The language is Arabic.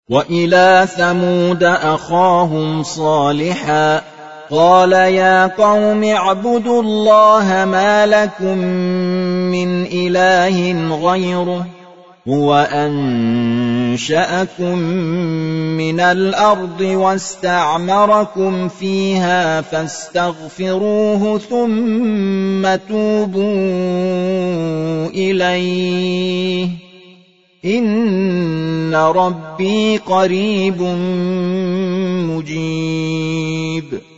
وإلى ثمود أخاهم صالحا قال يا قوم اعبدوا الله ما لكم من إله غيره هو أنشأكم من الأرض واستعمركم فيها فاستغفروه ثم توبوا إليه إن ربي قريب مجيب